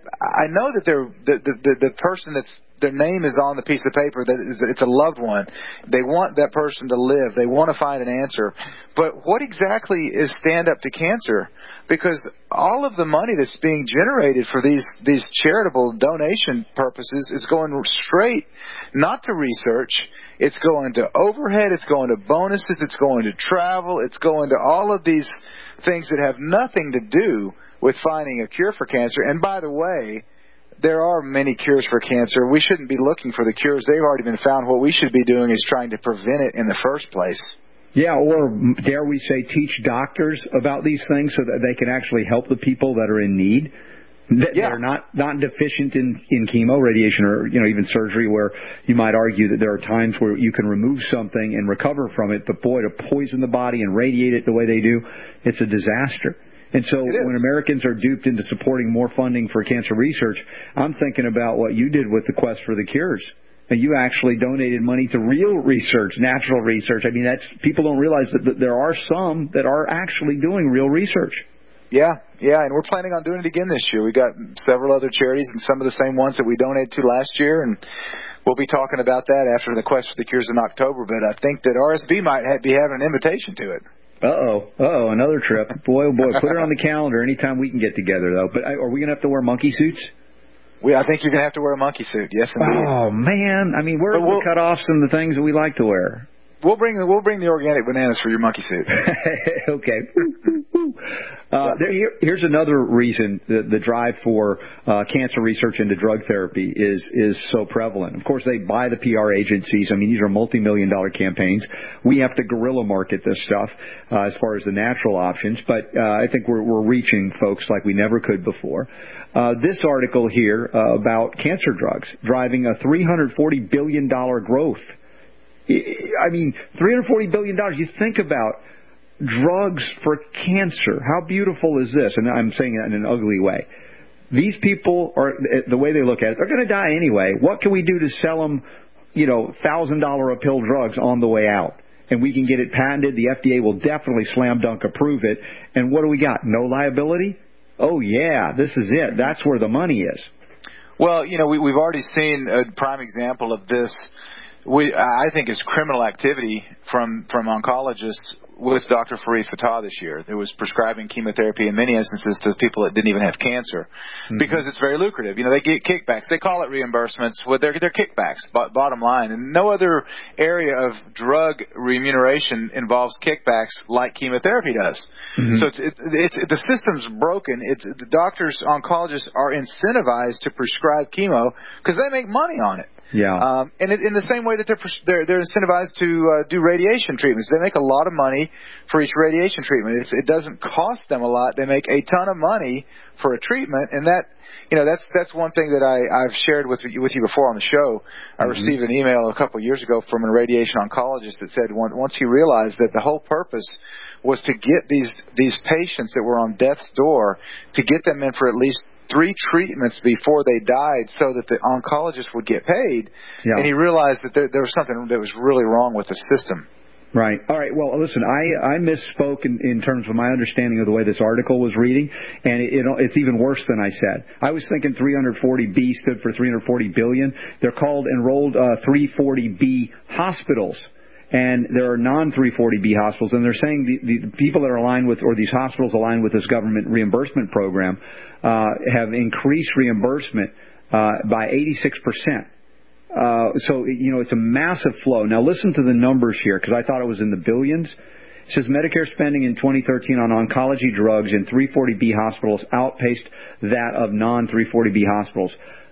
I know that the person that's their name is on the piece of paper, that it's a loved one. They want that person to live. They want to find an answer. But what exactly is Stand Up to Cancer? Because all of the money that's being generated for these charitable donation purposes is going straight not to research. It's going to overhead. It's going to bonuses. It's going to travel. It's going to all of these things that have nothing to do with finding a cure for cancer. And by the way, there are many cures for cancer. We shouldn't be looking for the cures. They've already been found. What we should be doing is trying to prevent it in the first place. Yeah, or dare we say teach doctors about these things so that they can actually help the people that are in need. They're not deficient in chemo, radiation, or even surgery, where you might argue that there are times where you can remove something and recover from it, but boy, to poison the body and radiate it the way they do, it's a disaster. And so when Americans are duped into supporting more funding for cancer research, I'm thinking about what you did with the Quest for the Cures. And you actually donated money to real research, natural research. I mean, people don't realize that there are some that are actually doing real research. Yeah, and we're planning on doing it again this year. We got several other charities and some of the same ones that we donated to last year, and we'll be talking about that after the Quest for the Cures in October. But I think that RSB might be having an invitation to it. Uh-oh, another trip. Boy, oh boy, put it on the calendar anytime we can get together, though. But are we going to have to wear monkey suits? I think you're going to have to wear a monkey suit, yes, indeed. Oh, man. I mean, we're the cutoffs and the things that we like to wear. We'll bring the organic bananas for your monkey suit. Okay. Here's another reason the drive for cancer research into drug therapy is so prevalent. Of course, they buy the PR agencies. I mean, these are multi-million-dollar campaigns. We have to guerrilla market this stuff as far as the natural options. But I think we're reaching folks like we never could before. This article here about cancer drugs driving a $340 billion growth I mean, $340 billion. You think about drugs for cancer. How beautiful is this? And I'm saying that in an ugly way. These people are, the way they look at it, they're going to die anyway. What can we do to sell them, $1,000 a pill drugs on the way out? And we can get it patented. The FDA will definitely slam dunk approve it. And what do we got? No liability? Oh, yeah, this is it. That's where the money is. Well, we've already seen a prime example of this. I think is criminal activity from oncologists with Dr. Fareed Fatah this year. There was prescribing chemotherapy in many instances to people that didn't even have cancer because it's very lucrative. They get kickbacks. They call it reimbursements. Well, they're kickbacks, bottom line. And no other area of drug remuneration involves kickbacks like chemotherapy does. So it's the system's broken. The doctors, oncologists are incentivized to prescribe chemo because they make money on it. Yeah. And in the same way that they're incentivized to do radiation treatments, they make a lot of money for each radiation treatment. It doesn't cost them a lot. They make a ton of money for a treatment, and that's one thing that I've shared with you before on the show. I received an email a couple of years ago from a radiation oncologist that said once he realized that the whole purpose was to get these patients that were on death's door, to get them in for at least 3 treatments before they died so that the oncologist would get paid. Yeah. And he realized that there was something that was really wrong with the system. Right. All right. Well, listen, I misspoke in terms of my understanding of the way this article was reading, and it's even worse than I said. I was thinking 340B stood for $340 billion. They're called enrolled 340B hospitals. And there are non-340B hospitals, and they're saying the people that are aligned with, or these hospitals aligned with this government reimbursement program, have increased reimbursement by 86%. So, it's a massive flow. Now, listen to the numbers here, because I thought it was in the billions. It says Medicare spending in 2013 on oncology drugs in 340B hospitals outpaced that of non-340B hospitals.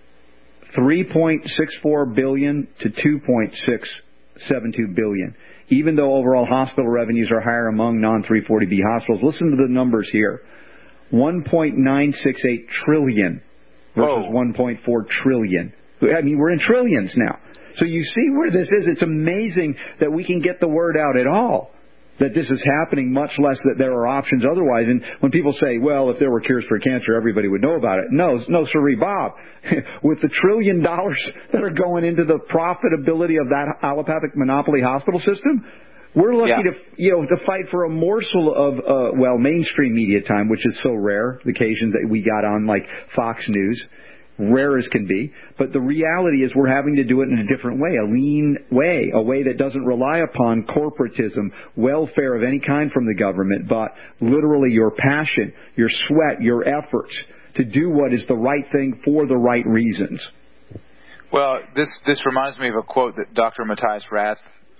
$3.64 billion to $2.672 billion. Even though overall hospital revenues are higher among non-340B hospitals, listen to the numbers here. $1.968 trillion versus $1.4 trillion. I mean, we're in trillions now. So you see where this is. It's amazing that we can get the word out at all that this is happening, much less that there are options otherwise. And when people say, well, if there were cures for cancer, everybody would know about it. No, sirree, Bob. With the $1 trillion that are going into the profitability of that allopathic monopoly hospital system, we're lucky to fight for a morsel of, mainstream media time, which is so rare, the occasions that we got on like Fox News. Rare as can be, but the reality is we're having to do it in a different way, a lean way, a way that doesn't rely upon corporatism, welfare of any kind from the government, but literally your passion, your sweat, your efforts to do what is the right thing for the right reasons. This reminds me of a quote that Dr. Matthias Rath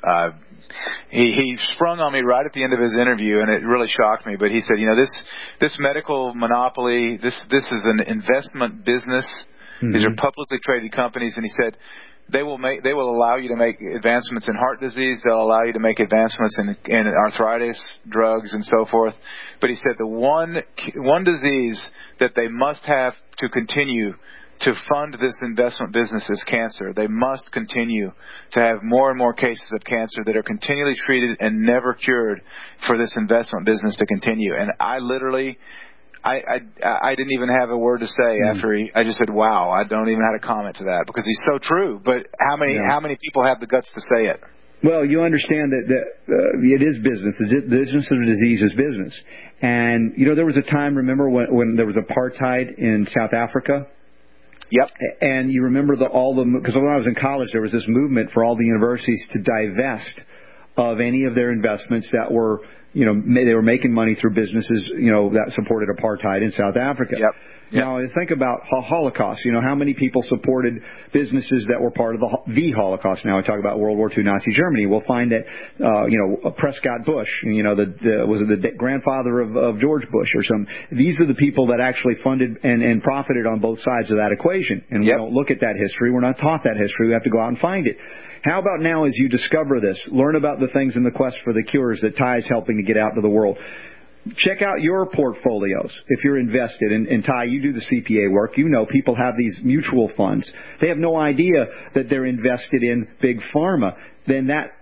he sprung on me right at the end of his interview, and it really shocked me. But he said, this medical monopoly, this is an investment business. These are publicly traded companies, and he said they will allow you to make advancements in heart disease. They'll allow you to make advancements in arthritis drugs and so forth. But he said the one disease that they must have to continue to fund this investment business is cancer. They must continue to have more and more cases of cancer that are continually treated and never cured for this investment business to continue. And I literally, I didn't even have a word to say after I just said, wow, I don't even know how to comment to that because he's so true. But how many people have the guts to say it? Well, you understand that it is business. The business of disease is business. And, there was a time, remember, when there was apartheid in South Africa? Yep. And you remember because when I was in college, there was this movement for all the universities to divest of any of their investments that were, they were making money through businesses, that supported apartheid in South Africa. Yep. Now, think about Holocaust. How many people supported businesses that were part of the Holocaust? Now, I talk about World War II Nazi Germany. We'll find that, Prescott Bush, was it the grandfather of George Bush or some? These are the people that actually funded and profited on both sides of that equation. And we don't look at that history. We're not taught that history. We have to go out and find it. How about now as you discover this, learn about the things in the quest for the cures that Ty is helping to get out to the world. Check out your portfolios if you're invested. And Ty, you do the CPA work. People have these mutual funds. They have no idea that they're invested in big pharma. Then that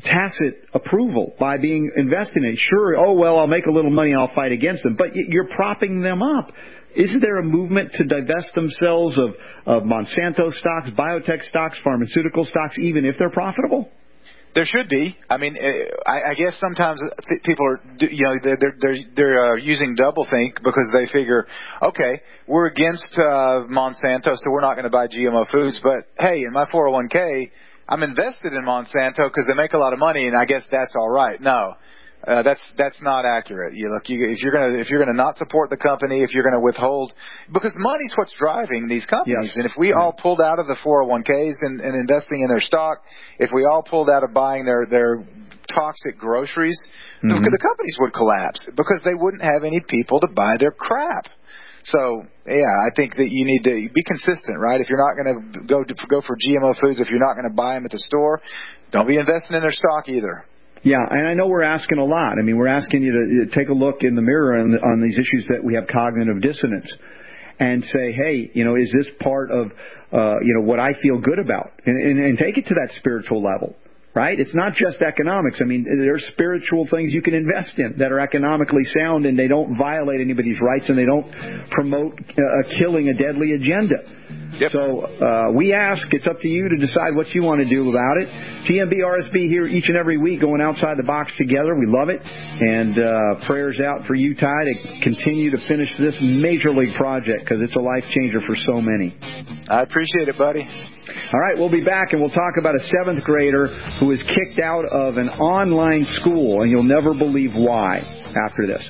tacit approval by being invested in it. Sure, oh, well, I'll make a little money and I'll fight against them. But you're propping them up. Isn't there a movement to divest themselves of Monsanto stocks, biotech stocks, pharmaceutical stocks, even if they're profitable? There should be. I mean, I guess sometimes people are, they're using doublethink because they figure, okay, we're against Monsanto, so we're not going to buy GMO foods. But hey, in my 401k, I'm invested in Monsanto because they make a lot of money, and I guess that's all right. No. That's not accurate. If you're gonna not support the company, if you're gonna withhold, because money's what's driving these companies. Yes. And if we all pulled out of the 401ks and investing in their stock, if we all pulled out of buying their toxic groceries, the companies would collapse because they wouldn't have any people to buy their crap. So, yeah, I think that you need to be consistent, right? If you're not going to go for GMO foods, if you're not going to buy them at the store, don't be investing in their stock either. Yeah, and I know we're asking a lot. I mean, we're asking you to take a look in the mirror on these issues that we have cognitive dissonance and say, hey, is this part of, what I feel good about? And take it to that spiritual level, right? It's not just economics. I mean, there's spiritual things you can invest in that are economically sound, and they don't violate anybody's rights, and they don't promote killing a deadly agenda. Yep. So we ask, it's up to you to decide what you want to do about it. GMB RSB here each and every week going outside the box together. We love it. And prayers out for you, Ty, to continue to finish this major league project because it's a life changer for so many. I appreciate it, buddy. All right, we'll be back, and we'll talk about a 7th grader who was kicked out of an online school, and you'll never believe why after this.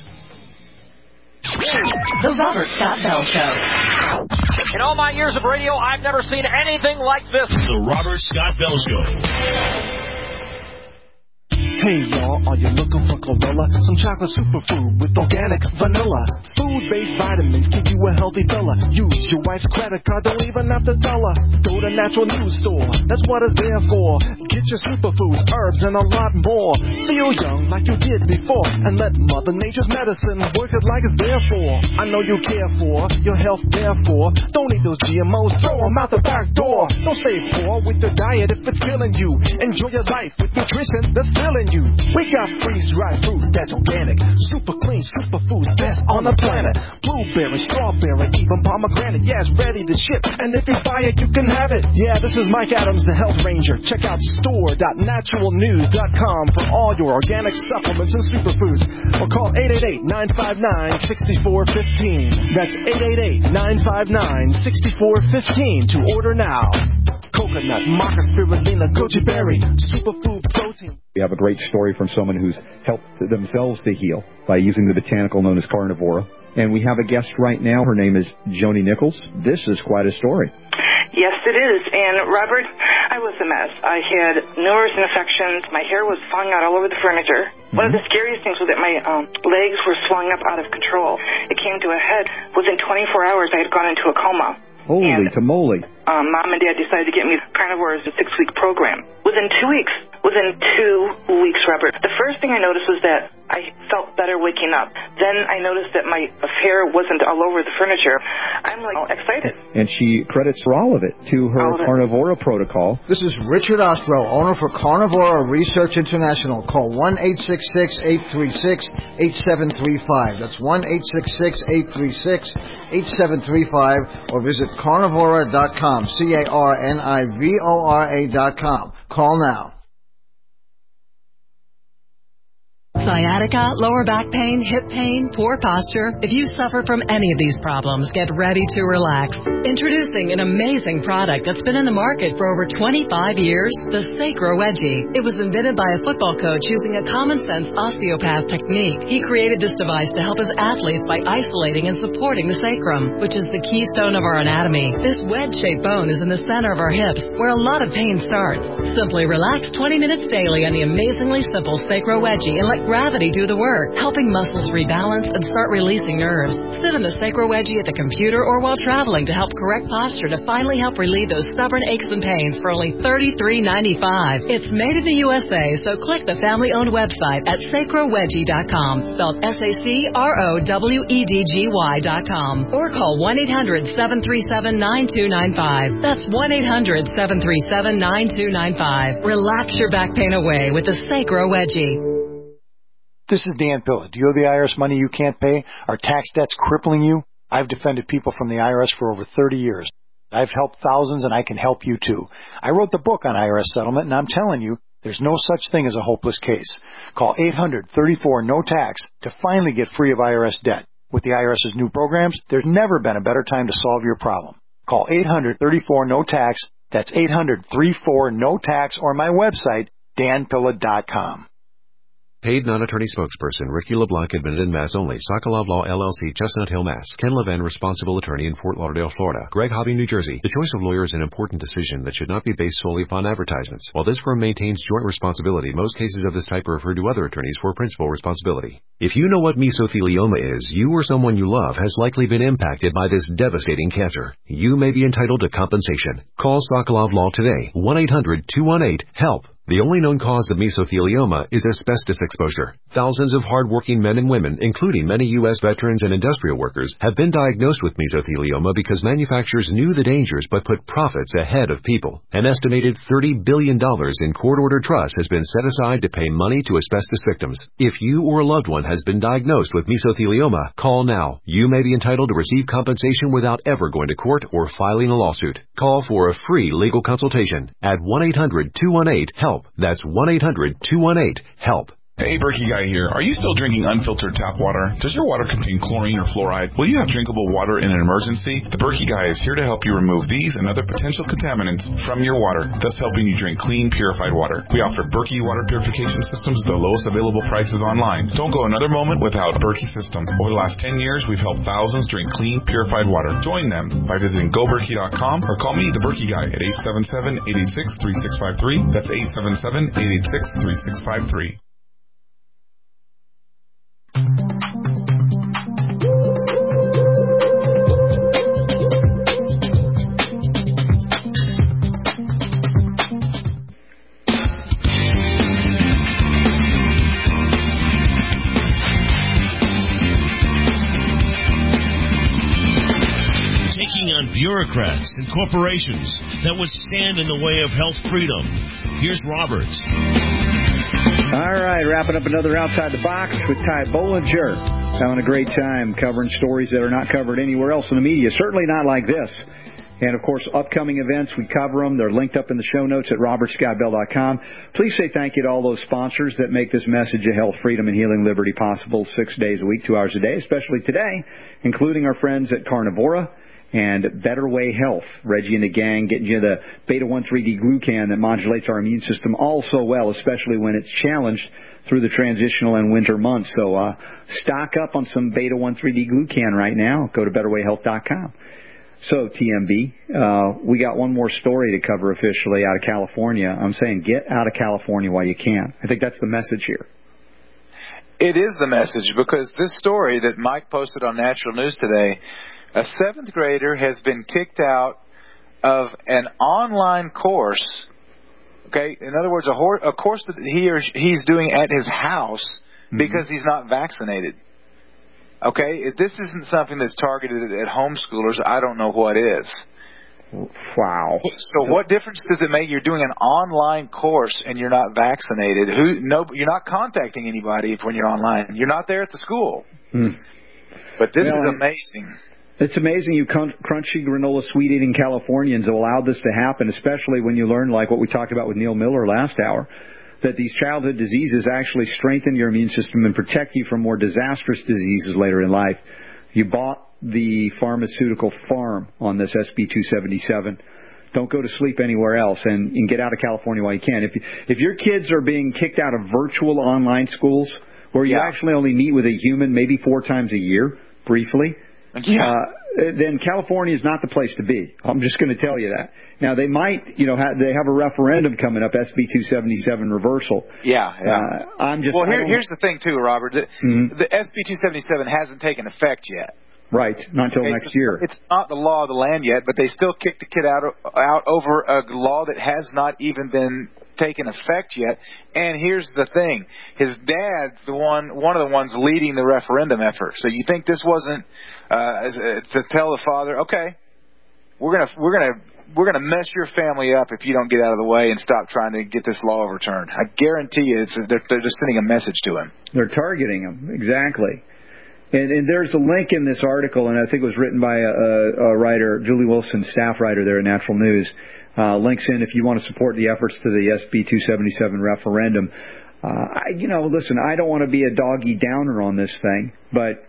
The Robert Scott Bell Show. In all my years of radio, I've never seen anything like this. The Robert Scott Bell Show. Hey y'all, are you looking for chlorella? Some chocolate superfood with organic vanilla. Food-based vitamins keep you a healthy fella. Use your wife's credit card, don't even have to tell her. Go to Natural News Store, that's what it's there for. Get your superfoods, herbs, and a lot more. Feel young like you did before, and let Mother Nature's medicine work it like it's there for. I know you care for your health, therefore. Don't eat those GMOs, throw them out the back door. Don't stay poor with your diet if it's killing you. Enjoy your life with nutrition that's filling you. We got freeze-dried fruit that's organic, super clean, superfoods, best on the planet. Blueberry, strawberry, even pomegranate. Yeah, it's ready to ship, and if you buy it, you can have it. Yeah, this is Mike Adams, the Health Ranger. Check out store.naturalnews.com for all your organic supplements and superfoods. Or call 888-959-6415. That's 888-959-6415 to order now. Coconut, maca, spirulina, goji berry, superfood protein. We have a great story from someone who's helped themselves to heal by using the botanical known as Carnivora. And we have a guest right now. Her name is Joni Nichols. This is quite a story. Yes, it is. And, Robert, I was a mess. I had numerous infections. My hair was falling out all over the furniture. One of the scariest things was that my legs were swelling up out of control. It came to a head. Within 24 hours, I had gone into a coma. Holy tamale. Mom and Dad decided to get me Carnivore as a 6-week program. Within 2 weeks, Robert, the first thing I noticed was that I felt better waking up. Then I noticed that my hair wasn't all over the furniture. I'm excited. And she credits all of it to her Carnivora protocol. This is Richard Ostro, owner for Carnivora Research International. Call 1-866-836-8735. That's 1-866-836-8735 or visit carnivora.com. carnivora.com. Call now. Sciatica, lower back pain, hip pain, poor posture. If you suffer from any of these problems, get ready to relax. Introducing an amazing product that's been in the market for over 25 years, the Sacro Wedgie. It was invented by a football coach using a common-sense osteopath technique. He created this device to help his athletes by isolating and supporting the sacrum, which is the keystone of our anatomy. This wedge-shaped bone is in the center of our hips, where a lot of pain starts. Simply relax 20 minutes daily on the amazingly simple Sacro Wedgie and let gravity do the work, helping muscles rebalance and start releasing nerves. Sit in the Sacro Wedgie at the computer or while traveling to help correct posture to finally help relieve those stubborn aches and pains for only $33.95. It's made in the USA, so click the family-owned website at sacrowedgie.com, spelled SACROWEDGY.com, or call 1-800-737-9295. That's 1-800-737-9295. Relax your back pain away with the Sacro Wedgie. This is Dan Pilla. Do you owe the IRS money you can't pay? Are tax debts crippling you? I've defended people from the IRS for over 30 years. I've helped thousands, and I can help you too. I wrote the book on IRS settlement, and I'm telling you, there's no such thing as a hopeless case. Call 800-34-NO-TAX to finally get free of IRS debt. With the IRS's new programs, there's never been a better time to solve your problem. Call 800-34-NO-TAX. That's 800-34-NO-TAX, or my website, danpilla.com. Paid non-attorney spokesperson Ricky LeBlanc, admitted in Mass only. Sokolov Law, LLC, Chestnut Hill, Mass. Ken Levin, responsible attorney in Fort Lauderdale, Florida. Greg Hobby, New Jersey. The choice of lawyer is an important decision that should not be based solely upon advertisements. While this firm maintains joint responsibility, most cases of this type are referred to other attorneys for principal responsibility. If you know what mesothelioma is, you or someone you love has likely been impacted by this devastating cancer. You may be entitled to compensation. Call Sokolov Law today. 1-800-218-HELP. The only known cause of mesothelioma is asbestos exposure. Thousands of hard-working men and women, including many U.S. veterans and industrial workers, have been diagnosed with mesothelioma because manufacturers knew the dangers but put profits ahead of people. An estimated $30 billion in court-ordered trust has been set aside to pay money to asbestos victims. If you or a loved one has been diagnosed with mesothelioma, call now. You may be entitled to receive compensation without ever going to court or filing a lawsuit. Call for a free legal consultation at 1-800-218-HELP. That's 1-800-218-HELP. Hey, Berkey Guy here. Are you still drinking unfiltered tap water? Does your water contain chlorine or fluoride? Will you have drinkable water in an emergency? The Berkey Guy is here to help you remove these and other potential contaminants from your water, thus helping you drink clean, purified water. We offer Berkey water purification systems at the lowest available prices online. Don't go another moment without Berkey system. Over the last 10 years, we've helped thousands drink clean, purified water. Join them by visiting GoBerkey.com or call me, the Berkey Guy, at 877-886-3653. That's 877-886-3653. Bureaucrats and corporations that would stand in the way of health freedom. Here's Robert. All right, wrapping up another Outside the Box with Ty Bollinger. Having a great time covering stories that are not covered anywhere else in the media, certainly not like this. And, of course, upcoming events, we cover them. They're linked up in the show notes at robertscottbell.com. Please say thank you to all those sponsors that make this message of health, freedom, and healing liberty possible 6 days a week, 2 hours a day, especially today, including our friends at Carnivora and Better Way Health. Reggie and the gang getting you the beta-1,3-D-glucan that modulates our immune system all so well, especially when it's challenged through the transitional and winter months. So stock up on some beta-1,3-D-glucan right now. Go to betterwayhealth.com. So, TMB, we got one more story to cover officially out of California. I'm saying get out of California while you can. I think that's the message here. It is the message, because this story that Mike posted on Natural News today, a 7th grader has been kicked out of an online course, okay? In other words, a course that he's doing at his house because he's not vaccinated. Okay? If this isn't something that's targeted at homeschoolers, I don't know what is. Wow. So what difference does it make? You're doing an online course and you're not vaccinated. You're not contacting anybody when you're online. You're not there at the school. But this is amazing. It's amazing you crunchy granola sweet-eating Californians have allowed this to happen, especially when you learn, like what we talked about with Neil Miller last hour, that these childhood diseases actually strengthen your immune system and protect you from more disastrous diseases later in life. You bought the pharmaceutical farm on this SB 277. Don't go to sleep anywhere else and get out of California while you can. If your kids are being kicked out of virtual online schools where you actually only meet with a human maybe 4 times a year, briefly, then California is not the place to be. I'm just going to tell you that. Now, they might, they have a referendum coming up, SB 277 reversal. Yeah. Here's the thing, too, Robert. The SB 277 hasn't taken effect yet. Right, not until next year. It's not the law of the land yet, but they still kicked the kid out over a law that has not even been taken effect yet. And here's the thing: his dad's one of the ones leading the referendum effort. So you think this wasn't to tell the father, okay, we're gonna mess your family up if you don't get out of the way and stop trying to get this law overturned. I guarantee you, they're just sending a message to him. They're targeting him, exactly. And there's a link in this article, and I think it was written by a writer, Julie Wilson, staff writer there at Natural News. Links in if you want to support the efforts to the SB 277 referendum. Listen, I don't want to be a doggy downer on this thing, but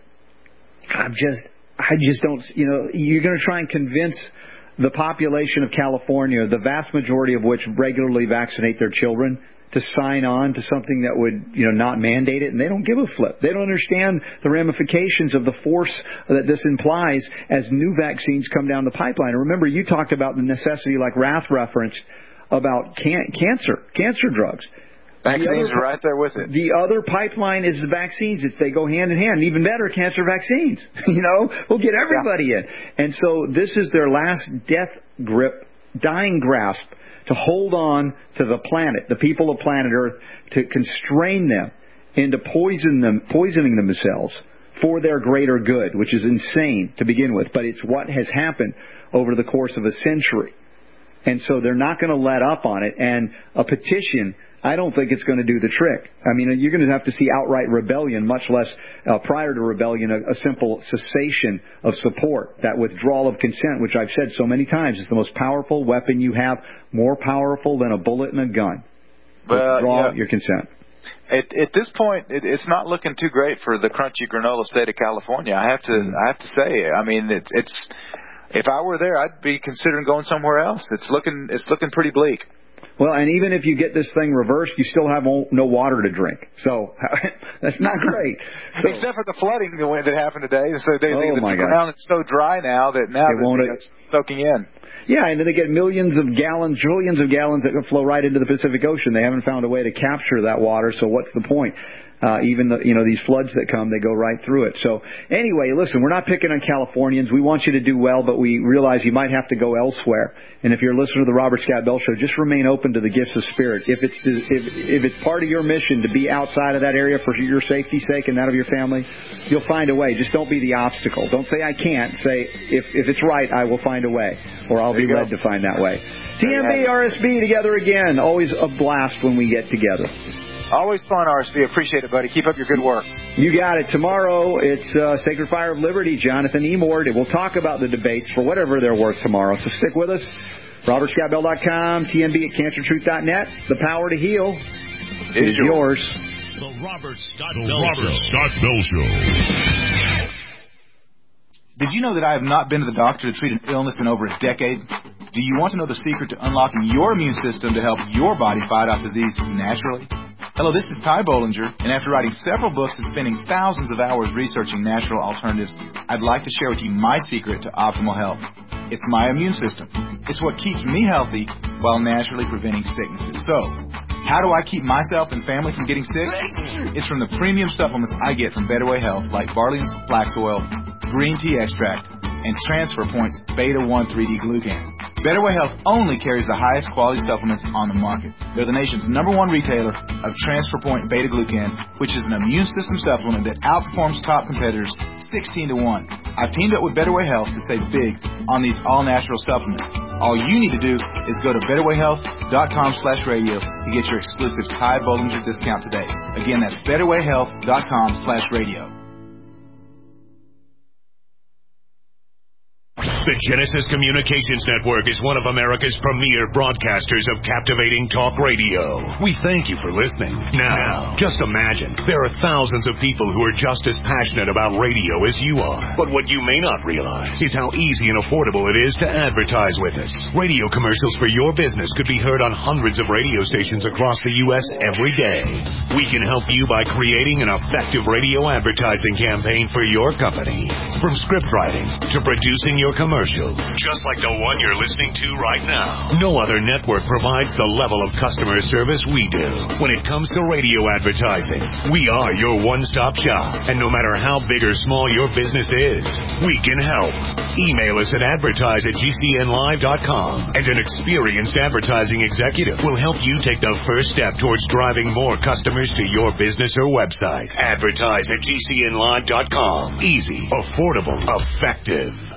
I just don't. You're going to try and convince the population of California, the vast majority of which regularly vaccinate their children, to sign on to something that would, not mandate it, and they don't give a flip. They don't understand the ramifications of the force that this implies as new vaccines come down the pipeline. And remember, you talked about the necessity, like Rath referenced, about cancer drugs. Vaccines are right there with it. The other pipeline is the vaccines. They go hand in hand. Even better, cancer vaccines. We'll get everybody in. And so this is their last death grip, dying grasp, to hold on to the planet, the people of planet Earth, to constrain them into poisoning themselves for their greater good, which is insane to begin with. But it's what has happened over the course of a century. And so they're not going to let up on it. And a petition, I don't think it's going to do the trick. I mean, you're going to have to see outright rebellion, much less prior to rebellion, a simple cessation of support. That withdrawal of consent, which I've said so many times, is the most powerful weapon you have, more powerful than a bullet and a gun. Withdraw your consent. At this point, it's not looking too great for the crunchy granola state of California. I have to say, I mean, it's if I were there, I'd be considering going somewhere else. It's looking pretty bleak. Well, and even if you get this thing reversed, you still have no water to drink. So that's not great. So, except for the flooding that happened today. So the ground is so dry now that it's soaking in. Yeah, and then they get trillions of gallons that flow right into the Pacific Ocean. They haven't found a way to capture that water, so what's the point? Even these floods that come, they go right through it. So anyway, listen, we're not picking on Californians. We want you to do well, but we realize you might have to go elsewhere. And if you're a listener to the Robert Scott Bell Show, just remain open to the gifts of spirit. If it's part of your mission to be outside of that area for your safety's sake and that of your family, you'll find a way. Just don't be the obstacle. Don't say I can't. Say if it's right, I will find a way, or I'll be led to find that way. TMB, RSB together again. Always a blast when we get together. Always fun, RSB. Appreciate it, buddy. Keep up your good work. You got it. Tomorrow, it's Sacred Fire of Liberty, Jonathan Emord. We'll talk about the debates for whatever they're worth tomorrow. So stick with us. RobertScottBell.com, TNB at CancerTruth.net. The power to heal is yours. The Robert Scott Bell Show. Did you know that I have not been to the doctor to treat an illness in over a decade? Do you want to know the secret to unlocking your immune system to help your body fight off disease naturally? Hello, this is Ty Bollinger, and after writing several books and spending thousands of hours researching natural alternatives, I'd like to share with you my secret to optimal health. It's my immune system. It's what keeps me healthy while naturally preventing sicknesses. So, how do I keep myself and family from getting sick? It's from the premium supplements I get from Better Way Health, like barley and flax oil, green tea extract, and Transfer Point's Beta-1 3D Glucan. Better Way Health only carries the highest quality supplements on the market. They're the nation's #1 retailer of Transfer Point Beta Glucan, which is an immune system supplement that outperforms top competitors 16-1. I've teamed up with Better Way Health to save big on these all-natural supplements. All you need to do is go to betterwayhealth.com/radio to get your exclusive Ty Bollinger discount today. Again, that's betterwayhealth.com/radio. The Genesis Communications Network is one of America's premier broadcasters of captivating talk radio. We thank you for listening. Now, just imagine, there are thousands of people who are just as passionate about radio as you are. But what you may not realize is how easy and affordable it is to advertise with us. Radio commercials for your business could be heard on hundreds of radio stations across the U.S. every day. We can help you by creating an effective radio advertising campaign for your company. From script writing to producing your commercial, just like the one you're listening to right now. No other network provides the level of customer service we do. When it comes to radio advertising, we are your one-stop shop. And no matter how big or small your business is, we can help. Email us at advertise@gcnlive.com, and an experienced advertising executive will help you take the first step towards driving more customers to your business or website. Advertise@gcnlive.com. Easy, affordable, effective.